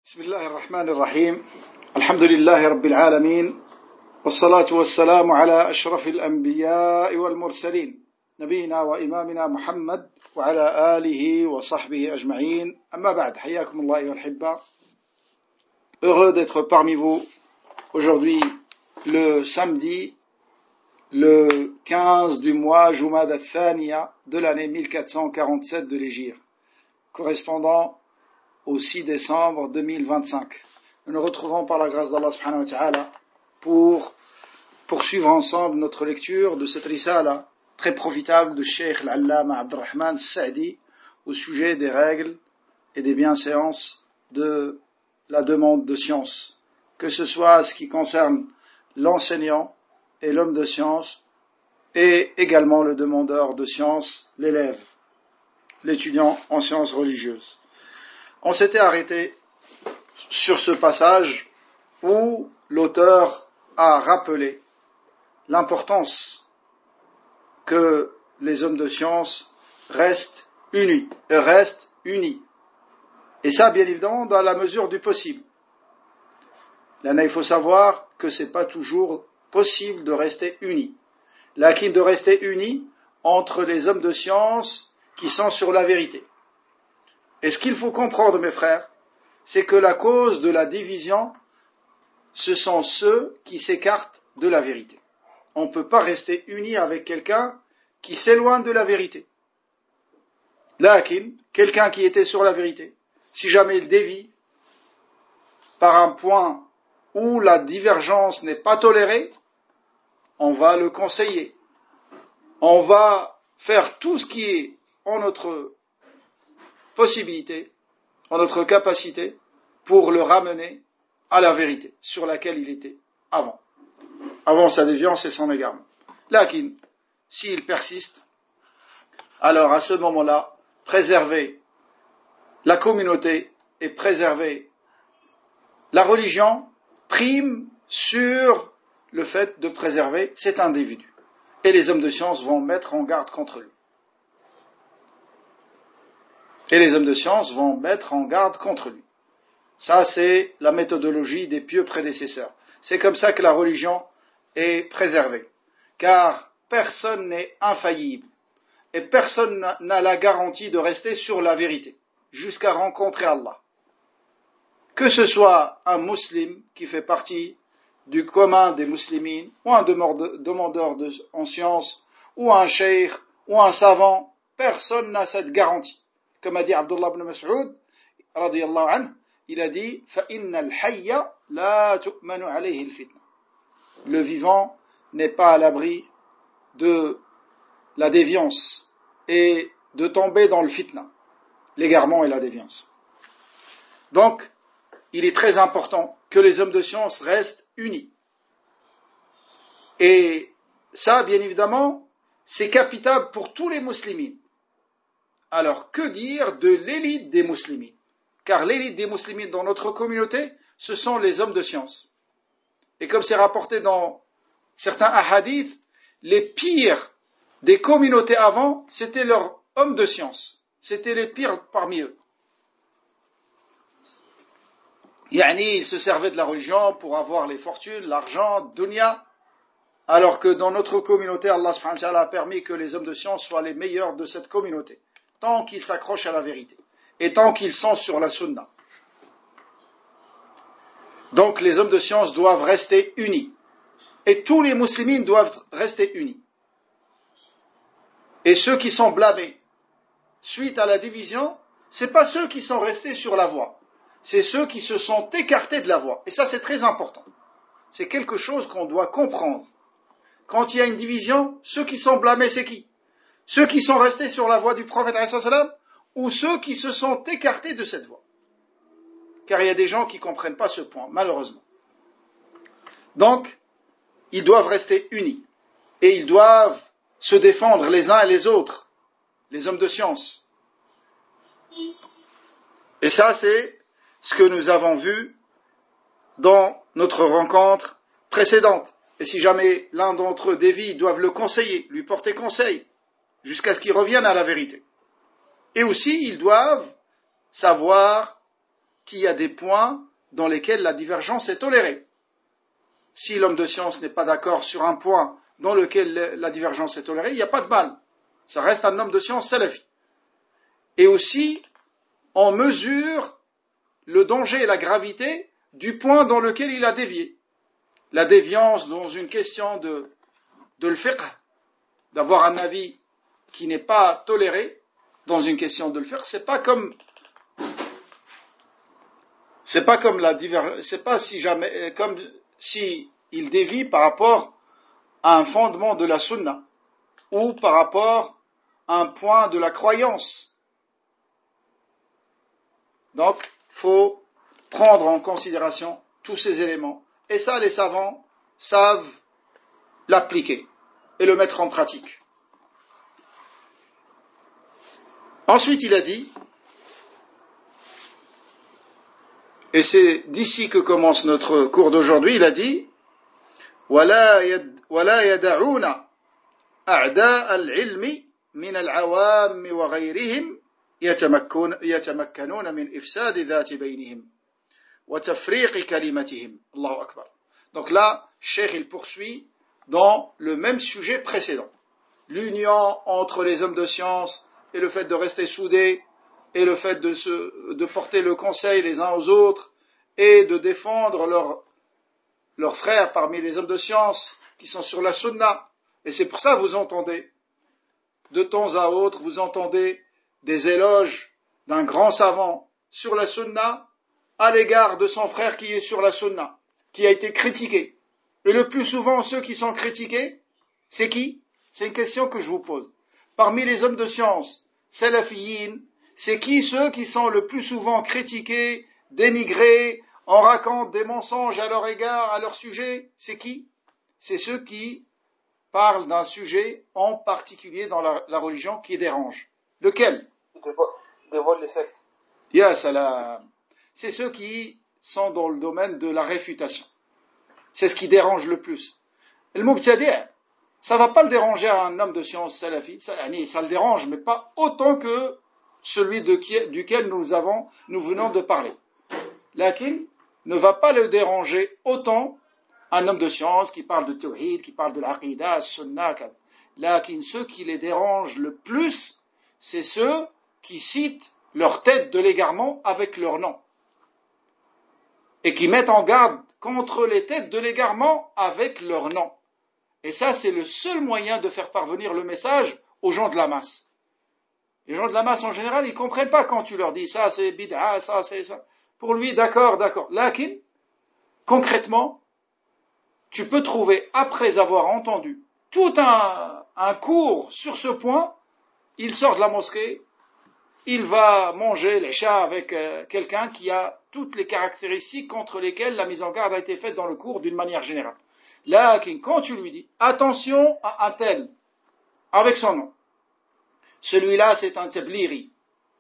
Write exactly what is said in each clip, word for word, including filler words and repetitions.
بسم الله الرحمن الرحيم الحمد لله رب العالمين والصلاة والسلام على أشرف الأنبياء والمرسلين نبينا وإمامنا محمد وعلى آله وصحبه أجمعين أما بعد حياكم الله أيها الأحبة. Heureux d'être parmi vous aujourd'hui le samedi le quinze du mois Jumada al-Thaniya de l'année mille quatre cent quarante-sept de l'Hégire, correspondant au six décembre deux mille vingt-cinq. Nous nous retrouvons par la grâce d'Allah subhanahu wa ta'ala pour poursuivre ensemble notre lecture de cette risala très profitable de Cheikh al-Allama Abdurrahman Sa'di au sujet des règles et des bienséances de la demande de science, que ce soit ce qui concerne l'enseignant et l'homme de science et également le demandeur de science, l'élève, l'étudiant en sciences religieuses. On s'était arrêté sur ce passage où l'auteur a rappelé l'importance que les hommes de science restent unis, restent unis. Et ça, bien évidemment, dans la mesure du possible. Là, il faut savoir que c'est pas toujours possible de rester unis. Là, qu'il de rester unis entre les hommes de science qui sont sur la vérité. Et ce qu'il faut comprendre, mes frères, c'est que la cause de la division, ce sont ceux qui s'écartent de la vérité. On ne peut pas rester uni avec quelqu'un qui s'éloigne de la vérité. Lakin, quelqu'un qui était sur la vérité, si jamais il dévie par un point où la divergence n'est pas tolérée, on va le conseiller. On va faire tout ce qui est en notre possibilité, en notre capacité, pour le ramener à la vérité sur laquelle il était avant, avant sa déviance et son égarement. Lakin, s'il persiste, alors à ce moment-là, préserver la communauté et préserver la religion prime sur le fait de préserver cet individu. Et les hommes de science vont mettre en garde contre lui. Et les hommes de science vont mettre en garde contre lui. Ça, c'est la méthodologie des pieux prédécesseurs. C'est comme ça que la religion est préservée. Car personne n'est infaillible. Et personne n'a la garantie de rester sur la vérité, jusqu'à rencontrer Allah. Que ce soit un musulman qui fait partie du commun des muslimines, ou un demandeur de, en sciences, ou un cheikh, ou un savant, personne n'a cette garantie. Comme a dit Abdullah ibn Mas'ud, radiyallahu anhu, il a dit فَإِنَّ الْحَيَّ لَا تُؤْمَنُ عَلَيْهِ الْفِتْنَةِ. Le vivant n'est pas à l'abri de la déviance et de tomber dans le fitna, l'égarement et la déviance. Donc, il est très important que les hommes de science restent unis. Et ça, bien évidemment, c'est capital pour tous les musulmans. Alors, que dire de l'élite des musulmans? Car l'élite des musulmans dans notre communauté, ce sont les hommes de science. Et comme c'est rapporté dans certains hadiths, les pires des communautés avant, c'était leurs hommes de science. C'était les pires parmi eux. Yani, ils se servaient de la religion pour avoir les fortunes, l'argent, dunya, alors que dans notre communauté, Allah subhanahu wa ta'ala a permis que les hommes de science soient les meilleurs de cette communauté, tant qu'ils s'accrochent à la vérité, et tant qu'ils sont sur la sunna. Donc les hommes de science doivent rester unis, et tous les musulmans doivent rester unis. Et ceux qui sont blâmés suite à la division, c'est pas ceux qui sont restés sur la voie, c'est ceux qui se sont écartés de la voie. Et ça, c'est très important. C'est quelque chose qu'on doit comprendre. Quand il y a une division, ceux qui sont blâmés, c'est qui? Ceux qui sont restés sur la voie du prophète ou ceux qui se sont écartés de cette voie? Car il y a des gens qui ne comprennent pas ce point, malheureusement. Donc, ils doivent rester unis. Et ils doivent se défendre les uns et les autres, les hommes de science. Et ça, c'est ce que nous avons vu dans notre rencontre précédente. Et si jamais l'un d'entre eux dévie, ils doivent le conseiller, lui porter conseil, jusqu'à ce qu'il revienne à la vérité. Et aussi, ils doivent savoir qu'il y a des points dans lesquels la divergence est tolérée. Si l'homme de science n'est pas d'accord sur un point dans lequel la divergence est tolérée, il n'y a pas de mal. Ça reste un homme de science salafi. Et aussi, on mesure le danger et la gravité du point dans lequel il a dévié. La déviance dans une question de, de le fiqh, d'avoir un avis qui n'est pas toléré dans une question de le fiqh, c'est pas comme c'est pas comme la divergence, c'est pas si jamais comme si il dévie par rapport à un fondement de la sunna ou par rapport à un point de la croyance. Donc, faut prendre en considération tous ces éléments. Et ça, les savants savent l'appliquer et le mettre en pratique. Ensuite, il a dit, et c'est d'ici que commence notre cours d'aujourd'hui, il a dit وَلَا يَدَعُونَ أَعْدَاءَ الْعِلْمِ مِنَ الْعَوَامِ وَغَيْرِهِمْ يَتَمَكَّنُونَ مِنْ إِفْسَادِ ذَاتِ بَيْنِهِمْ وَتَفْرِيقِ كَلِمَتِهِمْ. Allahu Akbar. Donc là, Cheikh il poursuit dans le même sujet précédent. L'union entre les hommes de science et le fait de rester soudés et le fait de, se, de porter le conseil les uns aux autres et de défendre leurs leurs frères parmi les hommes de science qui sont sur la sunna. Et c'est pour ça que vous entendez, de temps à autre, vous entendez des éloges d'un grand savant sur la sunna à l'égard de son frère qui est sur la sunna, qui a été critiqué. Et le plus souvent, ceux qui sont critiqués, c'est qui? C'est une question que je vous pose. Parmi les hommes de science, salafiyin, c'est qui ceux qui sont le plus souvent critiqués, dénigrés, on raconte des mensonges à leur égard, à leur sujet? C'est qui? C'est ceux qui parlent d'un sujet en particulier dans la, la religion qui dérange. Lequel? Dévoile les sectes. Ya salam. C'est ceux qui sont dans le domaine de la réfutation. C'est ce qui dérange le plus. Le mubtadi', ça ne va pas le déranger à un homme de science salafi, ça, ça le dérange, mais pas autant que celui de qui, duquel nous, avons, nous venons de parler. Lakin ne va pas le déranger autant un homme de science qui parle de tawhid, qui parle de l'aqidah, sunnah. Lakin ceux qui les dérangent le plus, c'est ceux qui citent leur tête de l'égarement avec leur nom. Et qui mettent en garde contre les têtes de l'égarement avec leur nom. Et ça, c'est le seul moyen de faire parvenir le message aux gens de la masse. Les gens de la masse, en général, ils ne comprennent pas quand tu leur dis ça, c'est bid'a, ça, c'est ça. Pour lui, d'accord, d'accord. Lakin, concrètement, tu peux trouver, après avoir entendu tout un, un cours sur ce point, il sort de la mosquée, il va manger les chats avec euh, quelqu'un qui a toutes les caractéristiques contre lesquelles la mise en garde a été faite dans le cours d'une manière générale. Lakin, quand tu lui dis, attention à un tel, avec son nom, celui-là c'est un tabliri,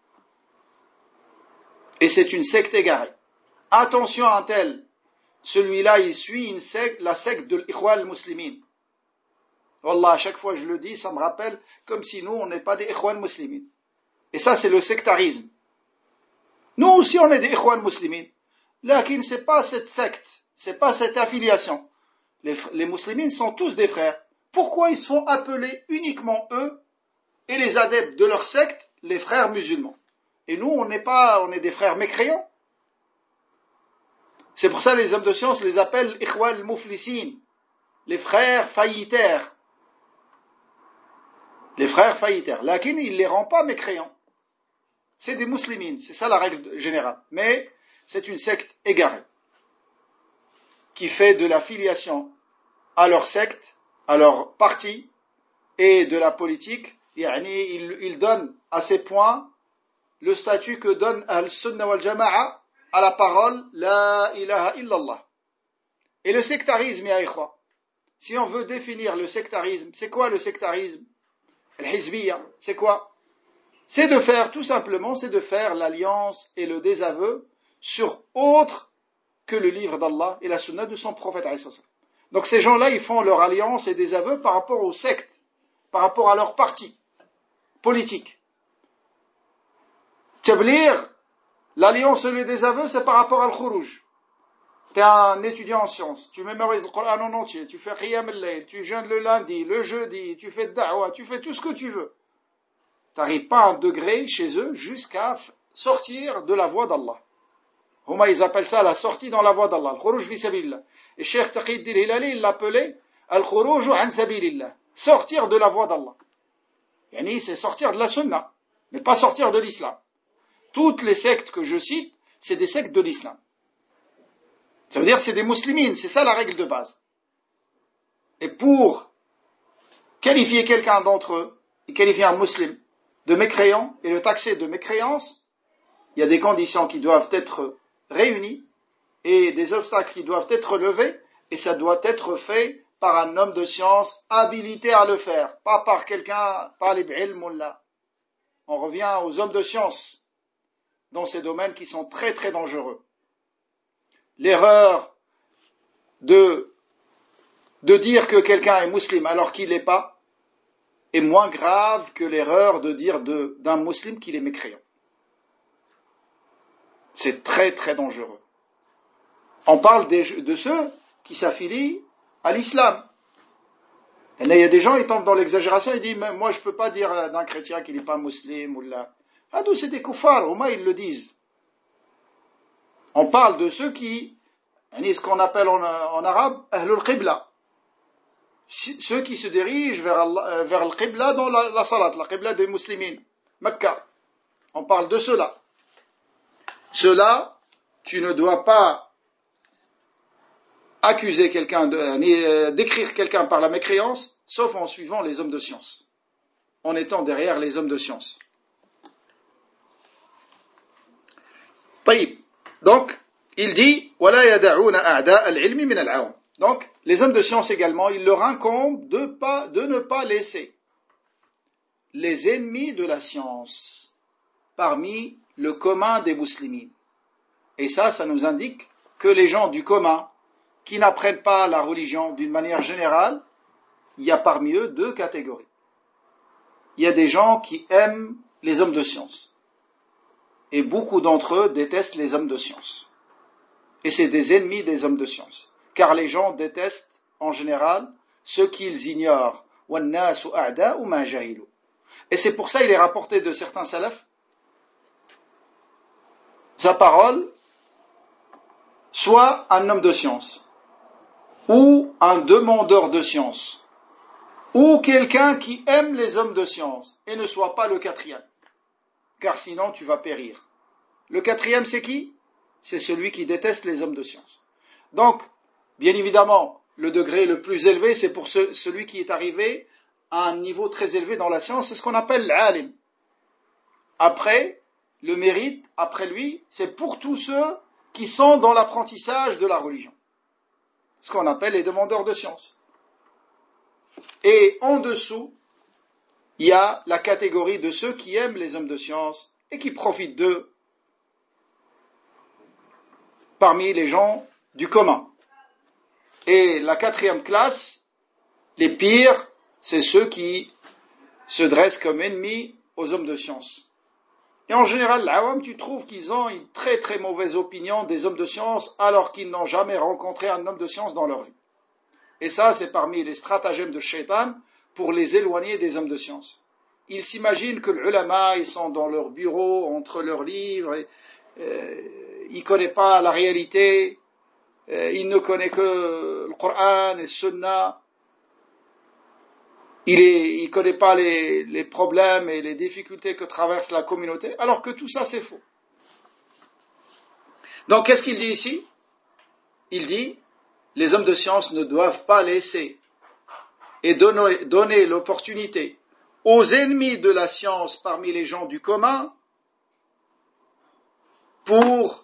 et c'est une secte égarée. Attention à un tel, celui-là il suit une secte, la secte de l'Ikhwan al-Muslimin. Wallah, à chaque fois que je le dis, ça me rappelle comme si nous on n'est pas des Ikhwan Muslimin. Et ça c'est le sectarisme. Nous aussi on est des Ikhwan Muslimin. Lakin c'est pas cette secte, c'est pas cette affiliation. Les, les musulmans sont tous des frères. Pourquoi ils se font appeler uniquement eux et les adeptes de leur secte les frères musulmans? Et nous, on n'est pas, on est des frères mécréants. C'est pour ça que les hommes de science les appellent Ikhwan al-Muflisin, les frères faillitaires. Les frères faillitaires. Lakin, il ne les rend pas mécréants. C'est des musulmans, c'est ça la règle générale. Mais c'est une secte égarée qui fait de la filiation à leur secte, à leur parti et de la politique. Yani, il, il donne à ces points le statut que donne Al-Sunnah wal-Jama'a à la parole La ilaha illallah. Et le sectarisme, ya ikhwa, si on veut définir le sectarisme, c'est quoi le sectarisme? Al-Hizbiyya, c'est quoi? C'est de faire, tout simplement, c'est de faire l'alliance et le désaveu sur autre que le livre d'Allah et la sunna de son prophète. Donc ces gens-là, ils font leur alliance et désaveu par rapport aux sectes, par rapport à leur parti politique. Tablir, L'alliance et le désaveu, c'est par rapport à l'khuruj. Tu es un étudiant en sciences, tu mémorises le Coran en entier, tu fais qiyam al-layl, tu jeûnes le lundi, le jeudi, tu fais da'wa, tu fais tout ce que tu veux. Tu n'arrives pas à un degré chez eux jusqu'à sortir de la voie d'Allah. Huma, ils appellent ça la sortie dans la voie d'Allah, al-khuruj fi sabilillah. Et Cheikh Taqiyuddin Hilali, il l'appelait al-khuruj an sabilillah, sortir de la voie d'Allah. Yani, c'est sortir de la sunna, mais pas sortir de l'islam. Toutes les sectes que je cite, c'est des sectes de l'islam. Ça veut dire que c'est des muslimines, c'est ça la règle de base. Et pour qualifier quelqu'un d'entre eux, et qualifier un musulman de mécréant, et le taxer de mécréance, il y a des conditions qui doivent être réunies, et des obstacles qui doivent être levés, et ça doit être fait par un homme de science habilité à le faire, pas par quelqu'un, talib ilm ou là. On revient aux hommes de science, dans ces domaines qui sont très très dangereux. L'erreur de, de dire que quelqu'un est musulman alors qu'il n'est pas est moins grave que l'erreur de dire de, d'un musulman qu'il est mécréant. C'est très très dangereux. On parle des, de ceux qui s'affilient à l'islam. Et là, il y a des gens, ils tombent dans l'exagération, ils disent, moi je ne peux pas dire d'un chrétien qu'il n'est pas musulman ou là. Ah, d'où c'est des kuffars, au moins ils le disent. On parle de ceux qui, ce qu'on appelle en, en arabe, ahlul qibla. Ceux qui se dirigent vers, Allah, vers le qibla dans la, la salat, la qibla des musulmans, Mecca. On parle de ceux-là. Ceux-là, tu ne dois pas accuser quelqu'un, de, ni euh, décrire quelqu'un par la mécréance, sauf en suivant les hommes de science, en étant derrière les hommes de science. طيب. Donc, il dit, وَلَا يَدَعُونَ أَعْدَاءَ الْعِلْمِ مِنَ الْعَوَمِ. Donc, les hommes de science également, il leur incombe de, pas, de ne pas laisser les ennemis de la science parmi le commun des musulmans. Et ça, ça nous indique que les gens du commun, qui n'apprennent pas la religion d'une manière générale, il y a parmi eux deux catégories. Il y a des gens qui aiment les hommes de science. Et beaucoup d'entre eux détestent les hommes de science. Et c'est des ennemis des hommes de science. Car les gens détestent, en général, ce qu'ils ignorent. Et c'est pour ça qu'il est rapporté de certains salafs, sa parole, soit un homme de science, ou un demandeur de science, ou quelqu'un qui aime les hommes de science, et ne soit pas le quatrième. Car sinon tu vas périr. Le quatrième, c'est qui? C'est celui qui déteste les hommes de science. Donc, bien évidemment, le degré le plus élevé, c'est pour ce, celui qui est arrivé à un niveau très élevé dans la science, c'est ce qu'on appelle l'alim. Après, le mérite, après lui, c'est pour tous ceux qui sont dans l'apprentissage de la religion. Ce qu'on appelle les demandeurs de science. Et en dessous, il y a la catégorie de ceux qui aiment les hommes de science et qui profitent d'eux parmi les gens du commun. Et la quatrième classe, les pires, c'est ceux qui se dressent comme ennemis aux hommes de science. Et en général, l'awam, tu trouves qu'ils ont une très très mauvaise opinion des hommes de science alors qu'ils n'ont jamais rencontré un homme de science dans leur vie. Et ça, c'est parmi les stratagèmes de Shaitan pour les éloigner des hommes de science. Ils s'imaginent que les ulama, ils sont dans leur bureau, entre leurs livres, et, euh, ils ne connaissent pas la réalité, euh, ils ne connaissent que le Coran et le Sunna, il ne connaît pas les, les problèmes et les difficultés que traverse la communauté, alors que tout ça c'est faux. Donc qu'est-ce qu'il dit ici? Il dit, les hommes de science ne doivent pas laisser et donner, donner l'opportunité aux ennemis de la science parmi les gens du commun pour,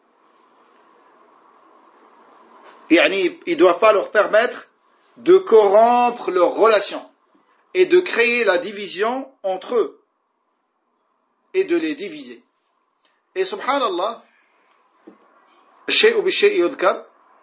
yani, ils ne doivent pas leur permettre de corrompre leurs relations et de créer la division entre eux et de les diviser. Et subhanallah, الشيء بالشيء يذكر,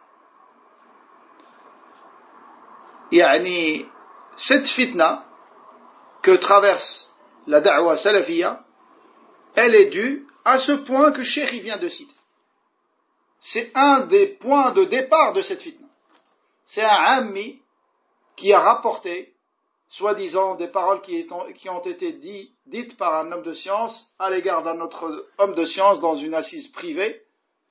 يعني cette fitna que traverse la da'wa salafiyya, elle est due à ce point que Cheikh il vient de citer. C'est un des points de départ de cette fitna. C'est un ammi qui a rapporté, soi-disant, des paroles qui ont été dites par un homme de science à l'égard d'un autre homme de science dans une assise privée.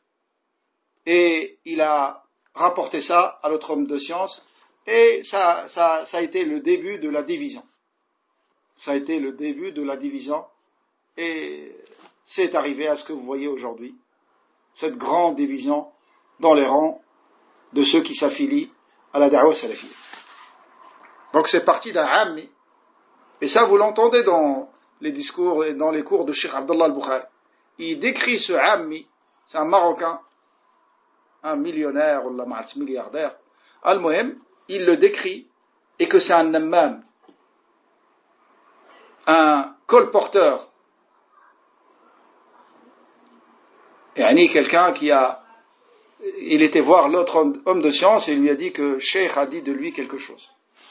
Et il a rapporté ça à l'autre homme de science. Et ça, ça, ça a été le début de la division. Ça a été le début de la division. Et c'est arrivé à ce que vous voyez aujourd'hui. Cette grande division dans les rangs de ceux qui s'affilient à la da'wa salafiyya. Donc c'est parti d'un ammi. Et ça, vous l'entendez dans les discours et dans les cours de Cheikh Abdullah al-Bukhari. Il décrit ce ammi, c'est un Marocain, un millionnaire ou un milliardaire. Al-Muhim, il le décrit et que c'est un nammam, un colporteur. Yani quelqu'un qui a, il était voir l'autre homme de science et il lui a dit que Cheikh a dit de lui quelque chose.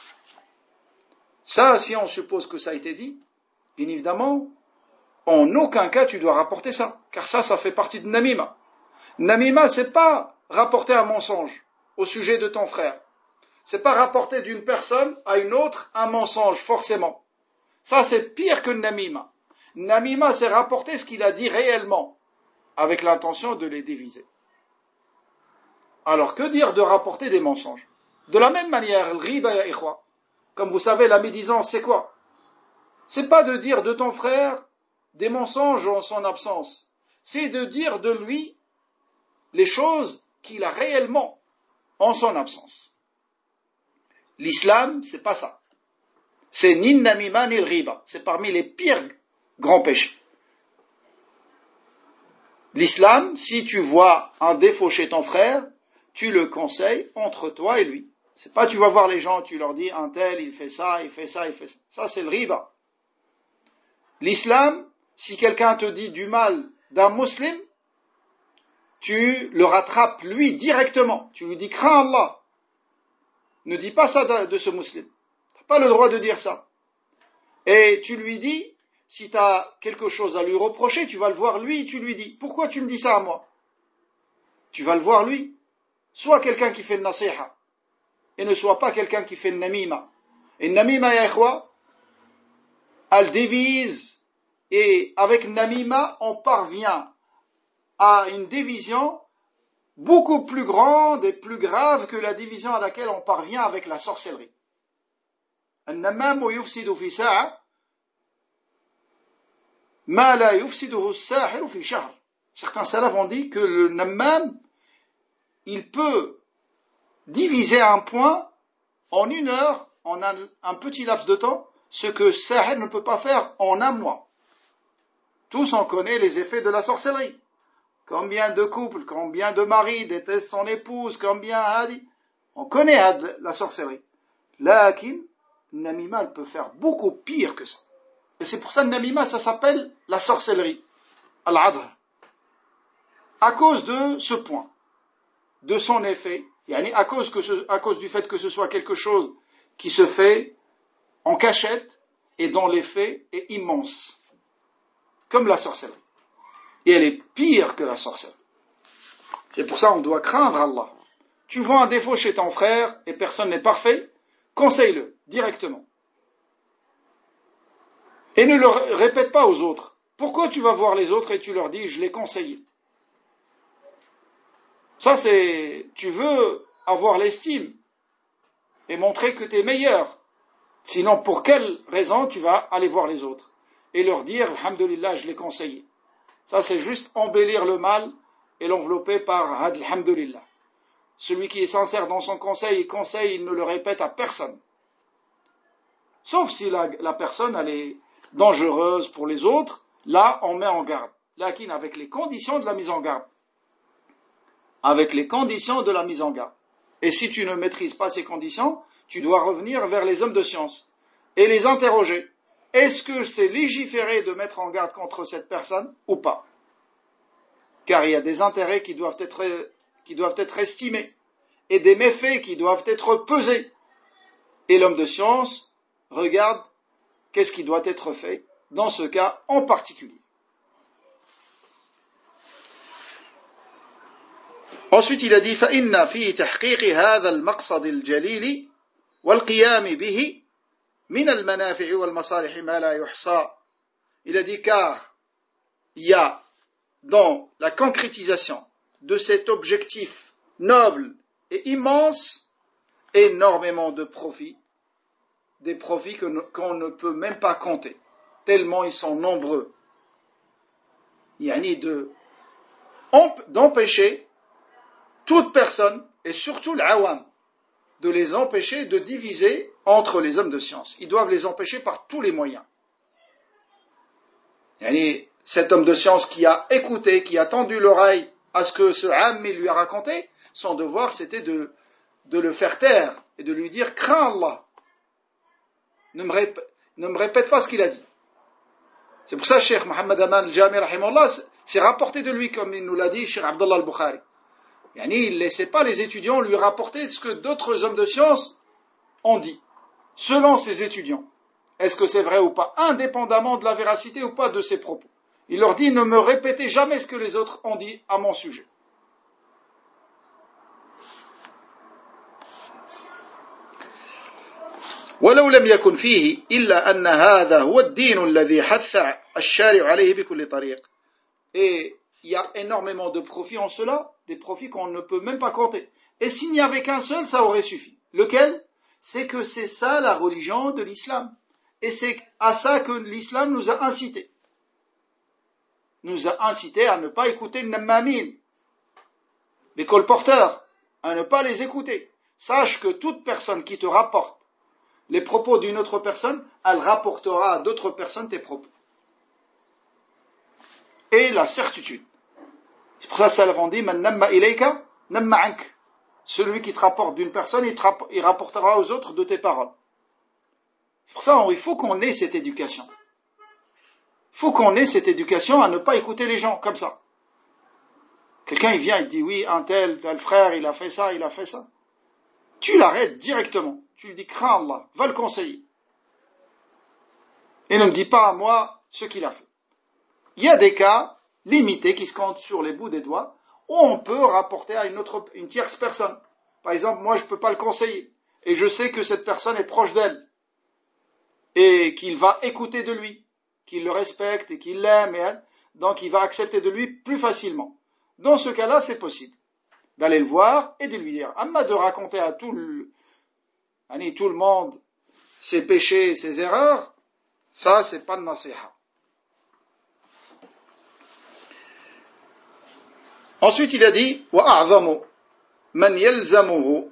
Ça, si on suppose que ça a été dit, bien évidemment, en aucun cas tu dois rapporter ça, car ça, ça fait partie de namima. Namima, c'est pas rapporter un mensonge au sujet de ton frère. C'est pas rapporter d'une personne à une autre un mensonge, forcément. Ça, c'est pire que namima. Namima, c'est rapporter ce qu'il a dit réellement, avec l'intention de les diviser. Alors, que dire de rapporter des mensonges? De la même manière, riba ya ikhwa, comme vous savez, la médisance, c'est quoi? C'est pas de dire de ton frère des mensonges en son absence. C'est de dire de lui les choses qu'il a réellement en son absence. L'islam, c'est pas ça. C'est ni le namima ni le riba. C'est parmi les pires grands péchés. L'islam, si tu vois un défaut chez ton frère, tu le conseilles entre toi et lui. C'est pas tu vas voir les gens, tu leur dis un tel, il fait ça, il fait ça, il fait ça. Ça, c'est le riba. L'islam, si quelqu'un te dit du mal d'un musulman, tu le rattrapes lui directement. Tu lui dis crains Allah. Ne dis pas ça de, de ce musulman. Tu n'as pas le droit de dire ça. Et tu lui dis, si tu as quelque chose à lui reprocher, tu vas le voir lui, tu lui dis, pourquoi tu me dis ça à moi? Tu vas le voir lui. Sois quelqu'un qui fait le nasiha. Et ne sois pas quelqu'un qui fait le namima. Et le namima, ya ikhwa, elle divise. Et avec le namima, on parvient à une division beaucoup plus grande et plus grave que la division à laquelle on parvient avec la sorcellerie. النمام يفسد في ساعة ما لا يفسده الساحر في شهر. Certains salafs ont dit que le nammam, il peut diviser un point en une heure, en un, un petit laps de temps, ce que sahir ne peut pas faire en un mois. Tous on connaît les effets de la sorcellerie. Combien de couples, combien de maris détestent son épouse, combien hadi. On connaît la sorcellerie. Lakin, namima, elle peut faire beaucoup pire que ça. Et c'est pour ça que namima, ça s'appelle la sorcellerie. Al-adha. À cause de ce point, de son effet, à cause, que ce, à cause du fait que ce soit quelque chose qui se fait en cachette et dont l'effet est immense. Comme la sorcellerie. Et elle est pire que la sorcellerie. C'est pour ça qu'on doit craindre Allah. Tu vois un défaut chez ton frère et personne n'est parfait, conseille-le directement. Et ne le répète pas aux autres. Pourquoi tu vas voir les autres et tu leur dis je l'ai conseillé? Ça c'est, tu veux avoir l'estime et montrer que tu es meilleur. Sinon pour quelle raison tu vas aller voir les autres et leur dire alhamdulillah je l'ai conseillé? Ça c'est juste embellir le mal et l'envelopper par alhamdulillah. Celui qui est sincère dans son conseil, il conseille, il ne le répète à personne. Sauf si la, la personne elle est dangereuse pour les autres, là on met en garde. Lakin avec les conditions de la mise en garde. Avec les conditions de la mise en garde. Et si tu ne maîtrises pas ces conditions, tu dois revenir vers les hommes de science et les interroger. Est-ce que c'est légiféré de mettre en garde contre cette personne ou pas? Car il y a des intérêts qui doivent être, qui doivent être estimés et des méfaits qui doivent être pesés. Et l'homme de science regarde qu'est-ce qui doit être fait dans ce cas en particulier. Ensuite, il a dit فإن في تحقيق هذا المقصد الجليل والقيام به من المنافع والمصالح ما لا يحصى. Il a dit car il y a dans la concrétisation de cet objectif noble et immense énormément de profits, des profits que, qu'on ne peut même pas compter, tellement ils sont nombreux. Yani de, d'empêcher toute personne, et surtout l'awam, de les empêcher de diviser entre les hommes de science. Ils doivent les empêcher par tous les moyens. Yani, cet homme de science qui a écouté, qui a tendu l'oreille à ce que ce ammi lui a raconté, son devoir c'était de, de le faire taire et de lui dire « Crains Allah, ne me, répète, ne me répète pas ce qu'il a dit ». C'est pour ça que Cheikh Mohammed Aman al-Jami, rahimahullah, c'est rapporté de lui, comme il nous l'a dit, Cheikh Abdullah al-Bukhari. Yani, il ne laissait pas les étudiants lui rapporter ce que d'autres hommes de science ont dit, selon ses étudiants. Est-ce que c'est vrai ou pas, indépendamment de la véracité ou pas de ses propos. Il leur dit, ne me répétez jamais ce que les autres ont dit à mon sujet. ولو لم يكن فيه إلا أن هذا هو الدين الذي حث الشارع عليه بكل طريق. Et il y a énormément de profits en cela, des profits qu'on ne peut même pas compter. Et s'il n'y avait qu'un seul, ça aurait suffi. Lequel? C'est que c'est ça la religion de l'islam. Et c'est à ça que l'islam nous a incités. Nous a incités à ne pas écouter Nammamin, les colporteurs, à ne pas les écouter. Sache que toute personne qui te rapporte les propos d'une autre personne, elle rapportera à d'autres personnes tes propos. Et la certitude. C'est pour ça que Salaf ont dit, Man namma ilayka, namma ank. Celui qui te rapporte d'une personne, il, te rapp- il rapportera aux autres de tes paroles. C'est pour ça qu'il faut qu'on ait cette éducation. Il faut qu'on ait cette éducation à ne pas écouter les gens comme ça. Quelqu'un il vient, il dit oui, un tel, tel frère, il a fait ça, il a fait ça. Tu l'arrêtes directement. Tu lui dis, crains Allah, va le conseiller. Et ne me dis pas à moi ce qu'il a fait. Il y a des cas limités qui se comptent sur les bouts des doigts où on peut rapporter à une autre, une tierce personne. Par exemple, moi je ne peux pas le conseiller. Et je sais que cette personne est proche d'elle. Et qu'il va écouter de lui. Qu'il le respecte et qu'il l'aime. Et donc il va accepter de lui plus facilement. Dans ce cas-là, c'est possible d'aller le voir et de lui dire. Amma de raconter à tout le, tout le monde ses péchés et ses erreurs, ça c'est pas de nasiha. Ensuite il a dit وَأَعْظَمُ مَنْ يَلْزَمُهُ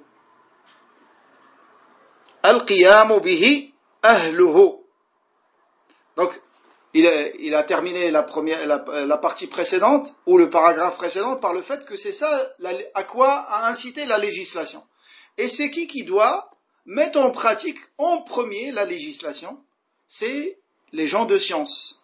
الْقِيَامُ بِهِ أَهْلُهُ. Donc il a, il a terminé la, première, la, la partie précédente ou le paragraphe précédent par le fait que c'est ça la, à quoi a incité la législation. Et c'est qui qui doit mettre en pratique en premier la législation? C'est les gens de science.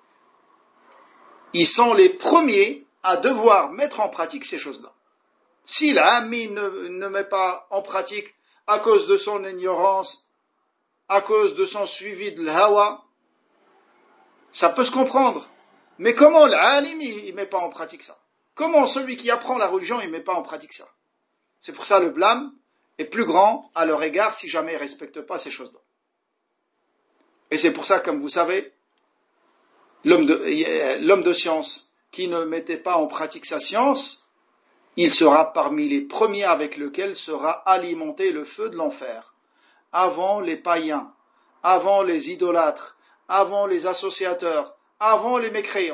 Ils sont les premiers à devoir mettre en pratique ces choses-là. Si l'ami ne, ne met pas en pratique à cause de son ignorance, à cause de son suivi de l'hawa, ça peut se comprendre. Mais comment l'alim il ne met pas en pratique ça? Comment celui qui apprend la religion il ne met pas en pratique ça? C'est pour ça le blâme est plus grand à leur égard si jamais ils ne respectent pas ces choses-là. Et c'est pour ça, comme vous savez, l'homme de, l'homme de science qui ne mettait pas en pratique sa science, il sera parmi les premiers avec lesquels sera alimenté le feu de l'enfer. Avant les païens, avant les idolâtres, avant les associateurs, avant les mécréants.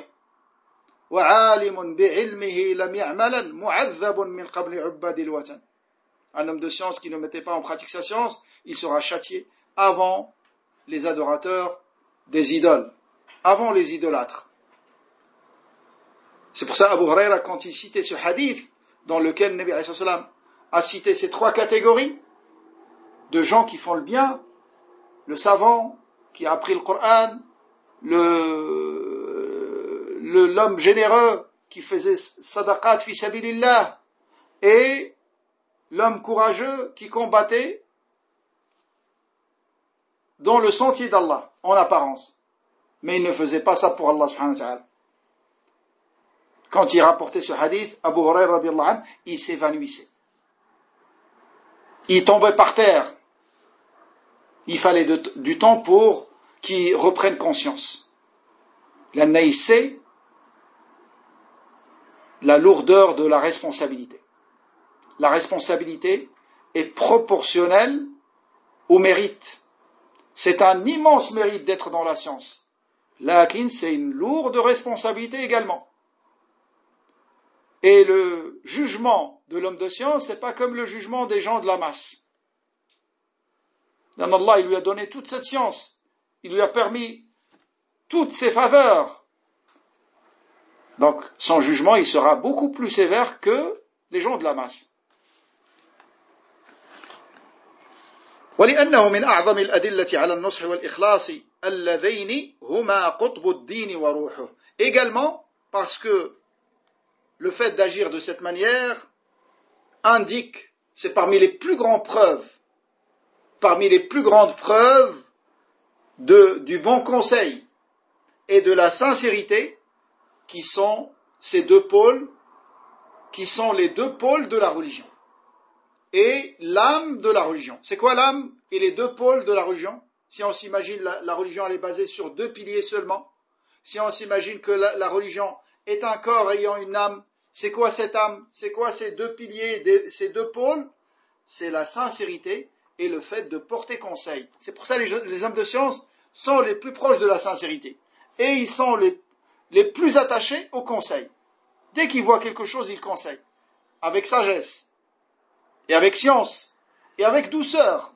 Un homme de science qui ne mettait pas en pratique sa science, il sera châtié avant les adorateurs des idoles, avant les idolâtres. C'est pour ça Abu Huraira, quand il citait ce hadith, dans lequel Nabi alayhi salam a cité ces trois catégories de gens qui font le bien, le savant qui a appris le Coran, le, le, l'homme généreux qui faisait sadaqat fi sabilillah, et l'homme courageux qui combattait dans le sentier d'Allah, en apparence. Mais il ne faisait pas ça pour Allah subhanahu wa ta'ala. Quand il rapportait ce hadith, Abu Hurairah radiallahu anhu, il s'évanouissait. Il tombait par terre. Il fallait de, du temps pour qu'il reprenne conscience. L'anna, il sait la lourdeur de la responsabilité. La responsabilité est proportionnelle au mérite. C'est un immense mérite d'être dans la science. Lakin, c'est une lourde responsabilité également. Et le jugement de l'homme de science, c'est pas comme le jugement des gens de la masse. Dan Allah, il lui a donné toute cette science. Il lui a permis toutes ses faveurs. Donc, son jugement, il sera beaucoup plus sévère que les gens de la masse. ولأنه من أعظم الأدلة على النصح والإخلاص اللذين هما قطب الدين وروحه. Également, parce que le fait d'agir de cette manière indique, c'est parmi les plus grandes preuves, parmi les plus grandes preuves de, du bon conseil et de la sincérité, qui sont ces deux pôles, qui sont les deux pôles de la religion. Et l'âme de la religion. C'est quoi l'âme et les deux pôles de la religion? Si on s'imagine la, la religion elle est basée sur deux piliers seulement, si on s'imagine que la, la religion est un corps ayant une âme, c'est quoi cette âme? C'est quoi ces deux piliers, des, ces deux pôles? C'est la sincérité et le fait de porter conseil. C'est pour ça que les, les hommes de science sont les plus proches de la sincérité. Et ils sont les, les plus attachés au conseil. Dès qu'ils voient quelque chose, ils conseillent. Avec sagesse. Et avec science, et avec douceur.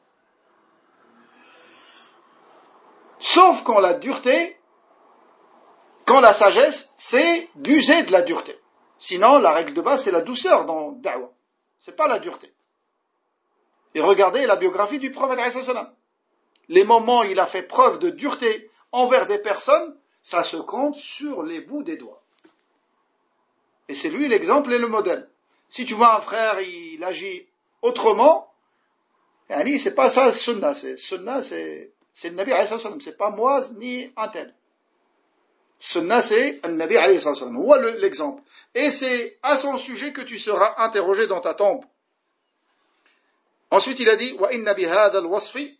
Sauf quand la dureté, quand la sagesse, c'est d'user de la dureté. Sinon, la règle de base, c'est la douceur dans Da'wah. C'est pas la dureté. Et regardez la biographie du prophète alayhi salam. Les moments où il a fait preuve de dureté envers des personnes, ça se compte sur les bouts des doigts. Et c'est lui l'exemple et le modèle. Si tu vois un frère, il agit autrement, yani, c'est pas ça sunna, c'est sunna, c'est, c'est le Nabi alayhi salam, c'est pas moi ni un tel. Sunna, c'est le Nabi alayhi salam, ou l'exemple. Et c'est à son sujet que tu seras interrogé dans ta tombe. Ensuite, il a dit, wa inna bi hadha al-wasfi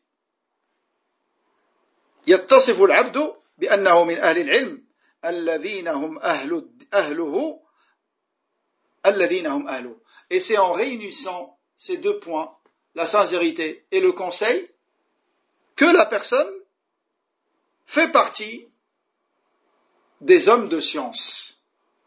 yattasifu al-'abdu bi annahu min ahli al-'ilm alladhina hum ahlu ahluhu alladhina hum ahluhu. Et c'est en réunissant ces deux points, la sincérité et le conseil, que la personne fait partie des hommes de science,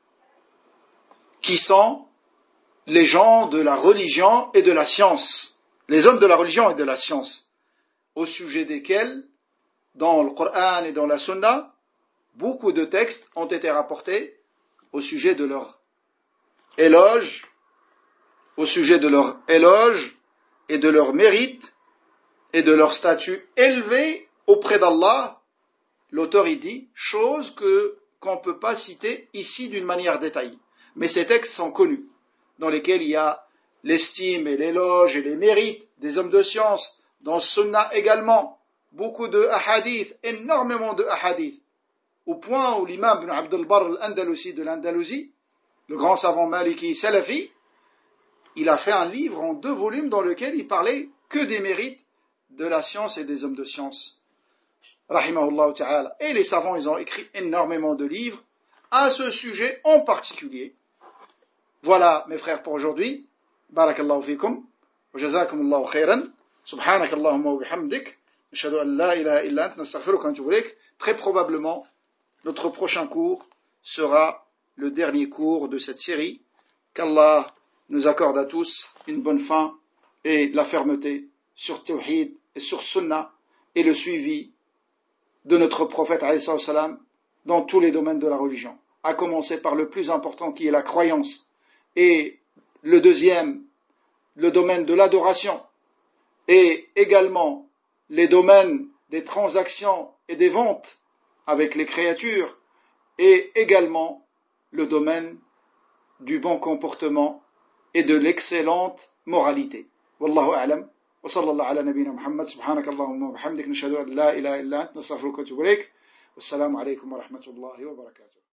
qui sont les gens de la religion et de la science, les hommes de la religion et de la science, au sujet desquels, dans le Coran et dans la Sunna, beaucoup de textes ont été rapportés au sujet de leur éloge, au sujet de leur éloge et de leur mérite et de leur statut élevé auprès d'Allah. L'auteur y dit, chose que, qu'on ne peut pas citer ici d'une manière détaillée. Mais ces textes sont connus, dans lesquels il y a l'estime et l'éloge et les mérites des hommes de science, dans Sunna également, beaucoup de hadiths, énormément de hadiths, au point où l'imam ibn Abd al-Barr al-Andalusi de l'Andalousie, le grand savant maliki salafi, il a fait un livre en deux volumes dans lequel il parlait que des mérites de la science et des hommes de science. Rahimahullah ta'ala. Et les savants, ils ont écrit énormément de livres à ce sujet en particulier. Voilà, mes frères, pour aujourd'hui. Barakallahu fikum. Wa jazakumullahu khairan. Subhanakallahumma wa bihamdik. Nashhadu an la ilaha illa ant. Nastaghfiruka wa natubu ilayk. Très probablement, notre prochain cours sera le dernier cours de cette série. Qu'Allah nous accorde à tous une bonne fin et la fermeté sur Tawhid et sur Sunnah et le suivi de notre prophète alayhi salam dans tous les domaines de la religion, à commencer par le plus important qui est la croyance, et le deuxième, le domaine de l'adoration, et également les domaines des transactions et des ventes avec les créatures, et également le domaine du bon comportement et de l'excellente moralité. Wallahu a'lam. Wa sallallahu ala nabiyyina Muhammad. Subhanakallahumma wa bihamdik. Nashhadu an la ilaha illa ant. Nastaghfiruka wa natubu ilayk. Wassalamu alaykum wa rahmatullahi wa barakatuh.